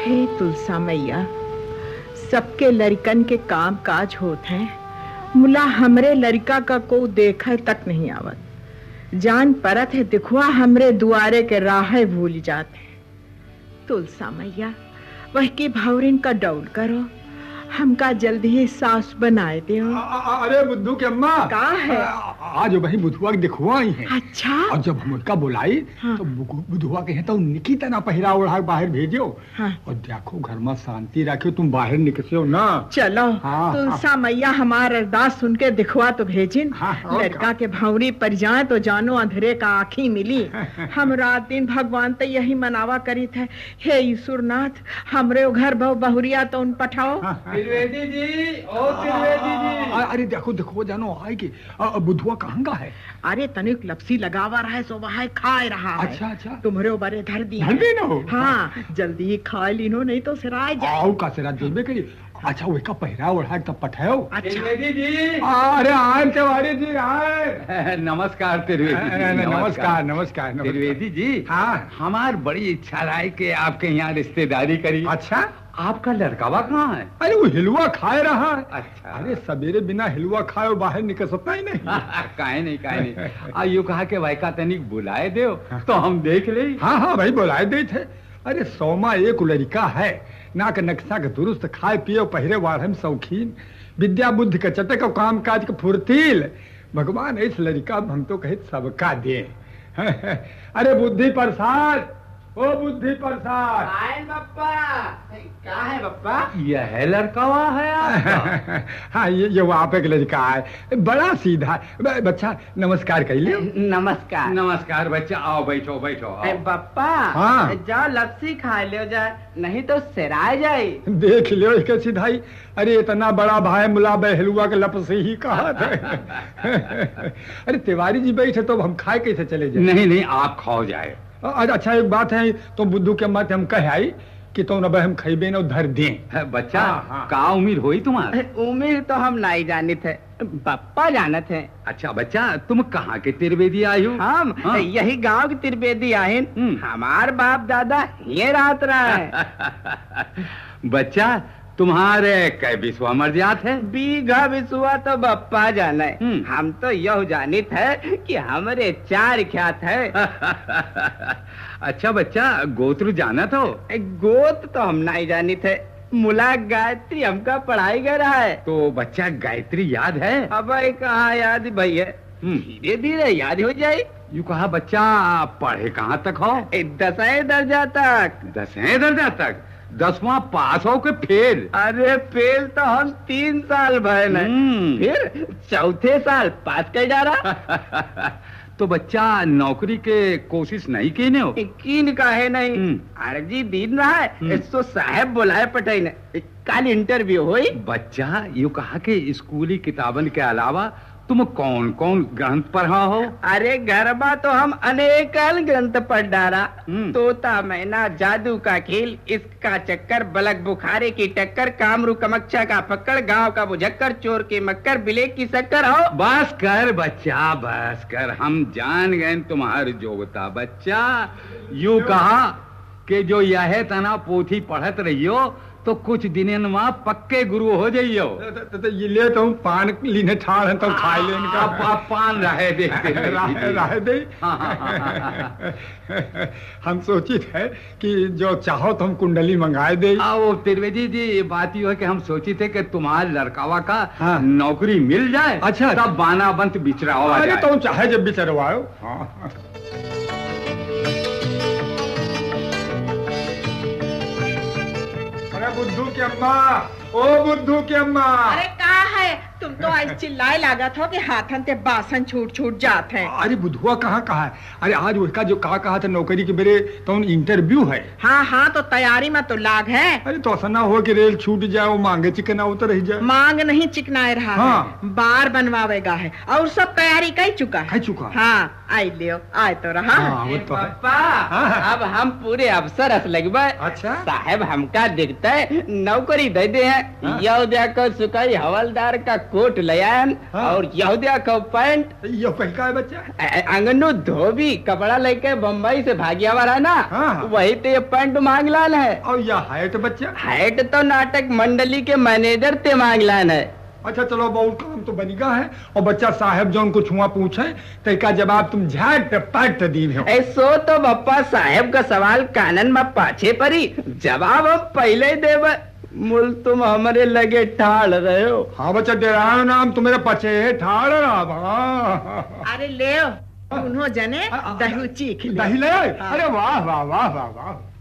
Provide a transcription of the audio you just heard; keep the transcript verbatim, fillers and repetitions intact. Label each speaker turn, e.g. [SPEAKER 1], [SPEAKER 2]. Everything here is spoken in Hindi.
[SPEAKER 1] हे तुलसा मैया, सबके लड़कन के काम काज होत हैं, मुला हमरे लड़का का को देखे तक नहीं आवत। जान परत है दिखवा हमरे दुआरे के राहे भूल जाते। तुलसा मैया वह की भावरिन का डौल करो, हमका जल्दी ही सास बनाए दे।
[SPEAKER 2] अरे बुद्धू की अम्मा
[SPEAKER 1] का है?
[SPEAKER 2] आज वही बुधुआ दिखवा आई है।
[SPEAKER 1] अच्छा।
[SPEAKER 2] और जब हम उनका बुलाई हाँ। तो बुधुआ के तो निकी तना पहरा ओढ़ा बाहर भेजो हाँ। और देखो घर में शांति रखो, तुम बाहर निकलो ना।
[SPEAKER 1] चलो
[SPEAKER 2] हाँ,
[SPEAKER 1] तुलसा
[SPEAKER 2] हाँ।
[SPEAKER 1] मैया हमारा अरदास सुन के दिखवा तो भेजिन।
[SPEAKER 2] हाँ,
[SPEAKER 1] लड़का के भावरी पर जाए तो जानो अंधेरे का आँखी मिली। हम रात दिन भगवान तो यही मनावा करी थे, हे ईश्वरनाथ हमरे घर बहु बहुरिया तो उन पठाओ।
[SPEAKER 3] त्रिवेदी जी, ओ त्रिवेदी जी।
[SPEAKER 2] अरे देखो देखो जानो आएगी। बुधुआ कहाँ का है?
[SPEAKER 1] अरे तनिक लपसी लगावा रहा है सो वहाँ खाए रहा है।
[SPEAKER 2] अच्छा अच्छा।
[SPEAKER 1] तुम्हारे बारे धर दी
[SPEAKER 2] धर दी ना हो।
[SPEAKER 1] हाँ जल्दी ही खा लीनो नहीं तो सिराय जाए।
[SPEAKER 2] आओ का सिरा देबे करी। अच्छा वो का पहरा ओढ़ा तब पठाओ।
[SPEAKER 1] अच्छा।
[SPEAKER 3] त्रिवेदी जी।
[SPEAKER 2] अरे आए तिवारी जी आए।
[SPEAKER 3] नमस्कार त्रिवेदी जी।
[SPEAKER 2] नमस्कार नमस्कार।
[SPEAKER 3] त्रिवेदी जी
[SPEAKER 2] हाँ
[SPEAKER 3] हमार बड़ी इच्छा रहा कि आपके यहाँ रिश्तेदारी करी।
[SPEAKER 2] अच्छा।
[SPEAKER 3] आपका लड़कावा कहाँ है?
[SPEAKER 2] अरे वो हिलवा खाए रहा है।
[SPEAKER 3] अच्छा।
[SPEAKER 2] अरे सवेरे बिना हिलवा खाए और बाहर निकल सकता ही नहीं।
[SPEAKER 3] काहे नहीं काहे नहीं। आ यू कहा के वाइका तनिक बुलाए दे तो हम देख ले।
[SPEAKER 2] हाँ हाँ भाई बुलाए दे थे। अरे सौमा एक लड़का है, ना के नक्शा के दुरुस्त, खाए पियो पहरे वाढ़ में शौकीन, विद्या बुद्धि का चटक और काम काज का फुर्तील। भगवान इस लड़का हम तो कहे सबका दे। अरे बुद्धि प्रसाद, ओ बुद्धि प्रसाद।
[SPEAKER 4] बप्पा क्या है बप्पा?
[SPEAKER 3] यह है लड़कावा है आपका?
[SPEAKER 2] हाँ ये ये वहाँ पे एक लड़का है, बड़ा सीधा है। बच्चा नमस्कार कर लियो।
[SPEAKER 4] नमस्कार।
[SPEAKER 3] नमस्कार बच्चा, आओ बैठो बैठो आओ।
[SPEAKER 4] बप्पा
[SPEAKER 2] हाँ।
[SPEAKER 4] जाओ लपसी खा लियो जाए, नहीं तो सिराय जाए।
[SPEAKER 2] देख लियो इसके सीधाई। अरे इतना बड़ा भाई मुला बहलुआ के लप से ही कहा था। अरे तिवारी जी बैठे तो हम खाए कैसे चले जाए?
[SPEAKER 3] नहीं नहीं आप खाओ जाए।
[SPEAKER 2] अच्छा एक बात है, तो बुद्धू के मत हम कह आई कि तो न हम खइबे न उधर दें।
[SPEAKER 3] बच्चा
[SPEAKER 2] हाँ, हाँ।
[SPEAKER 3] का उम्मीद हुई तुम्हारी?
[SPEAKER 4] उम्मीद तो हम नहीं जाने थे, बप्पा जाने थे।
[SPEAKER 3] अच्छा बच्चा तुम कहाँ के त्रिवेदी आई हो?
[SPEAKER 4] हम
[SPEAKER 3] हाँ।
[SPEAKER 4] यही गांव की त्रिवेदी आहिन। हमार बाप दादा ये रात रहा है।
[SPEAKER 3] बच्चा तुम्हारे कै विश्वा मर्यात है?
[SPEAKER 4] बीघा विश्वा तो बप्पा जाने, हम तो यह जानित है कि हमारे चार ख्यात है।
[SPEAKER 3] अच्छा बच्चा गोत्र जाना तो?
[SPEAKER 4] गोत तो हम नहीं जानी थे, मुला गायत्री हमका पढ़ाई कर रहा है।
[SPEAKER 3] तो बच्चा गायत्री याद है?
[SPEAKER 4] अब कहाँ याद भैया, धीरे धीरे याद हो जाए।
[SPEAKER 3] यू कहा बच्चा पढ़े कहाँ तक हो?
[SPEAKER 4] दसवें दर्जा तक।
[SPEAKER 3] दसवें दर्जा तक? दसवां पास हो के फेल?
[SPEAKER 4] अरे फेल तो हम तीन साल भय नहीं, फिर चौथे साल पास कर डाला।
[SPEAKER 3] तो बच्चा नौकरी के कोशिश नहीं की ने हो?
[SPEAKER 4] कीन का है नहीं, अर्जी दिन रहा है, तो साहब बुलाए पटे ने, कल इंटरव्यू हुई।
[SPEAKER 3] बच्चा यू कहा कि स्कूली किताबन के अलावा तुम कौन कौन ग्रंथ पढ़ा हो?
[SPEAKER 4] अरे गरबा तो हम अनेक ग्रंथ पढ़ डाला, तोता मैना, जादू का खेल, इसका चक्कर, बलक बुखारे की टक्कर, कामरू कमक्षा का पकड़, गांव का बुझक्कर, चोर के मक्कर, बिलेक की शक्कर हो।
[SPEAKER 3] बस कर बच्चा बस कर, हम जान गए तुम्हारी जोगता। बच्चा यू कहा कि जो यह तना पोथी पढ़त रहियो तो कुछ दिन वहाँ पक्के गुरु हो जाइयो।
[SPEAKER 2] तो, तो ये ले तो पान लीने ठाड़ है तो खाए लेने का।
[SPEAKER 3] आप पान रहे दे
[SPEAKER 2] रहे दे। हम सोची थे कि जो चाहो तो हम कुंडली मंगाए दे।
[SPEAKER 3] वो त्रिवेदी जी बात ये है कि हम सोची थे कि तुम्हारे लड़कावा का
[SPEAKER 2] हाँ।
[SPEAKER 3] नौकरी मिल जाए।
[SPEAKER 2] अच्छा
[SPEAKER 3] तब बाना बंत बिचराओ।
[SPEAKER 2] अरे तुम चाहे जब बिचरवाओ। हाँ। बुद्धू की अम्मा, ओ बुद्धू की अम्मा।
[SPEAKER 1] अरे कहा है तुम तो आज चिल्लाए लागत हो कि हाथन ते बासन छूट छूट जात हैं।
[SPEAKER 2] अरे बुधुआ कहाँ कहा है? अरे आज उसका जो कहा कहा था नौकरी के मेरे तो इंटरव्यू है।
[SPEAKER 1] हाँ हाँ तो तैयारी में तो लाग है।
[SPEAKER 2] अरे तो ऐसा ना हो कि रेल छूट जाए, वो मांगे चिकना उतर रह जाए।
[SPEAKER 1] मांग नहीं चिकनाए रहा
[SPEAKER 2] हाँ।
[SPEAKER 1] है, बार बनवावेगा है और सब तैयारी कर चुका है।
[SPEAKER 2] कर चुका?
[SPEAKER 1] हाँ आई लियो आए तो रहा।
[SPEAKER 2] हाँ, वो तो है।
[SPEAKER 4] पापा अब हम पूरे अफसर अस लगबे।
[SPEAKER 2] अच्छा
[SPEAKER 4] साहब हमका दिखता है नौकरी दे दे हैं। यो देखो सुकाई हवलदार का को कोट लयान
[SPEAKER 2] हाँ।
[SPEAKER 4] और यहूदिया का पैंट
[SPEAKER 2] यो कहीं का है बच्चा?
[SPEAKER 4] अंगनू धोबी कपड़ा लेके बम्बई से भागिया वाला ना,
[SPEAKER 2] हाँ।
[SPEAKER 4] वही तो ये पैंट मांगलान है।
[SPEAKER 2] और यह हैट बच्चा?
[SPEAKER 4] हैट तो नाटक मंडली के मैनेजर ते मांगलान है।
[SPEAKER 2] अच्छा चलो बहुत काम तो बनिगा है। और बच्चा साहब जो उनको छुआ पूछे तो का जवाब तुम झट पट दी हो।
[SPEAKER 4] ऐसो तो बप्पा साहब का सवाल कानन में पाछे परी, जवाब हम पहले ही देव। मुल तुम हमारे लगे ठाड़ रहे हो।
[SPEAKER 2] हाँ बच्चा दे रहा है नाम तुम्हारे पचे ठाड़ रहा।
[SPEAKER 1] अरे ले उन्हों जने दही चीख ले।
[SPEAKER 2] दही ले? अरे वाह वाह वाह वाह वाह।